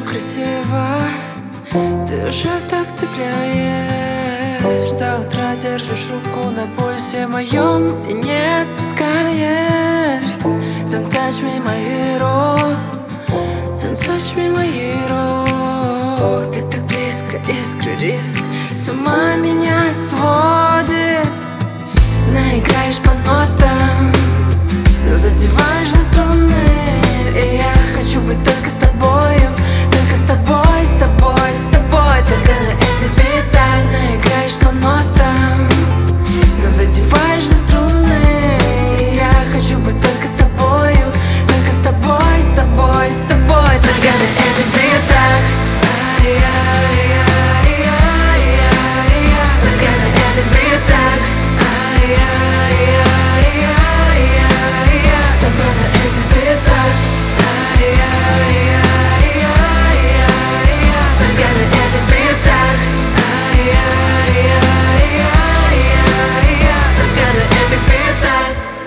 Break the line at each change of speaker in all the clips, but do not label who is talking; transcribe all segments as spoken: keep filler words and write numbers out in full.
красиво, ты уже так цепляешь. До утра держишь руку на поясе моем и не отпускаешь. Don't touch me, my hero, don't touch me, my hero. Ты так близко, искры, риск с ума меня сводит. Наиграешь по нотам, но задеваешь за струны. И я хочу быть только с тобою, только с тобой, с тобой, с тобой. Только на эти биты наиграешь по нотам, но задеваешь за струны. И я хочу быть только с тобою, только с тобой, с тобой, с тобой. Только на эти биты. Только на эти биты. С тобой на эти биты. Только на эти биты. Только на этих битах.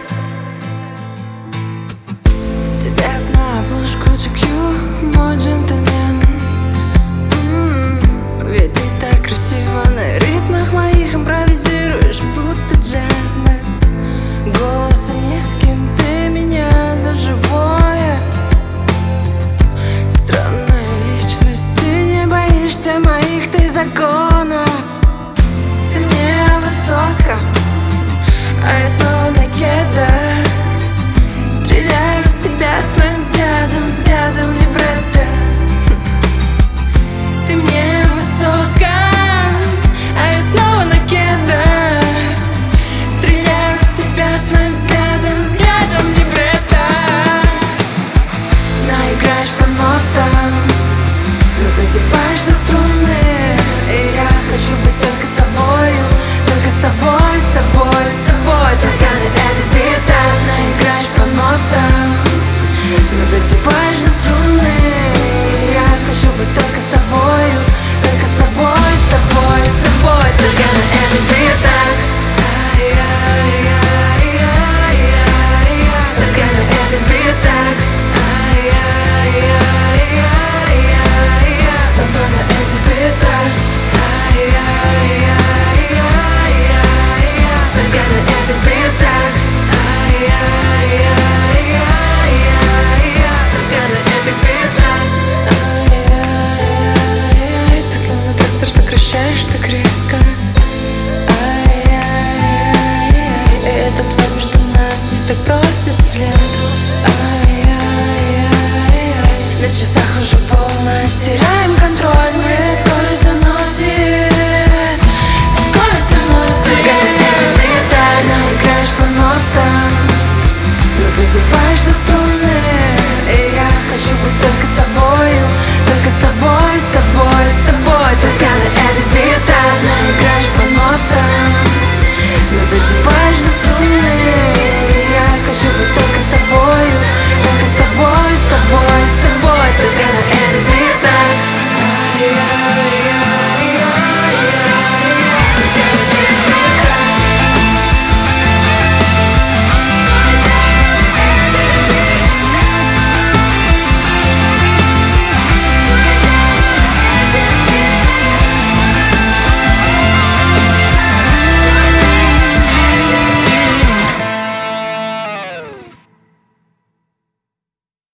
Тебя на обложку джи кью, мой джентльмен. М-м, Ведь ты так красиво на ритмах моих импровизируешь, будто джазмен. Голосом низким ты меня за живое. Странная личность, ты не боишься моих ты законов. Ты мне высоко, а я снова на кедах. Стреляю в тебя своим взглядом, взглядом либретто. Ты мне высоко, а я снова на кедах. Стреляю в тебя своим взглядом.